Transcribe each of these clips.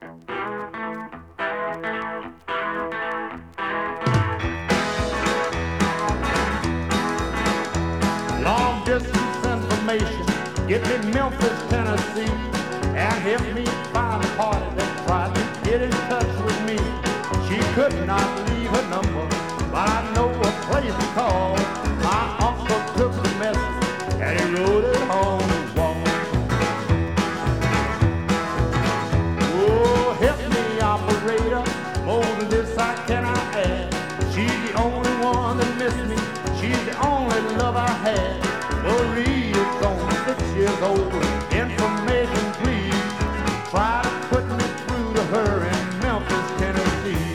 Long distance information, get me Memphis, Tennessee, and help me find a party that tried to get in touch with me. She could not leave her number, but I know a place to call. My uncle took the message and he wrote it on the wall. Oh, help me, operator, more than this I cannot add. She's the only one that missed me, she's the only love I had. Marie is only 6 years old, information please. Try to put me through to her in Memphis, Tennessee.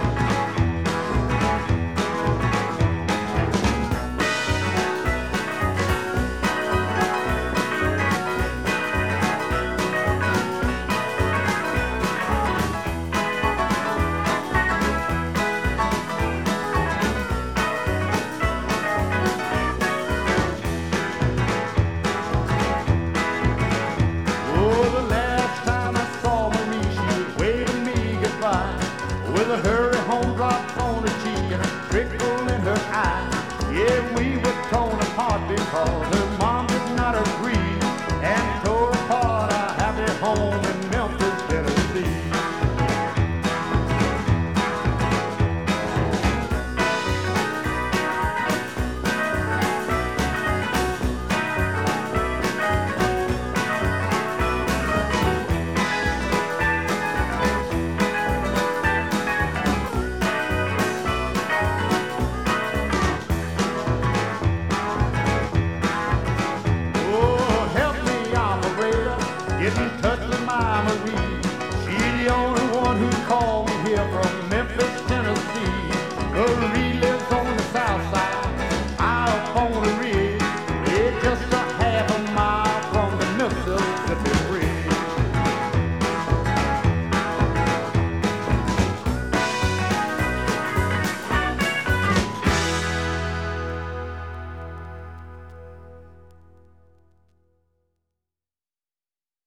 With a hurry home drops on her cheek and a trickle in her eye. Yeah, we were torn apart because her mom did not agree and tore apart our happy home in Memphis, Tennessee. Get in touch with my Marie. She's the only one who called me here from Memphis,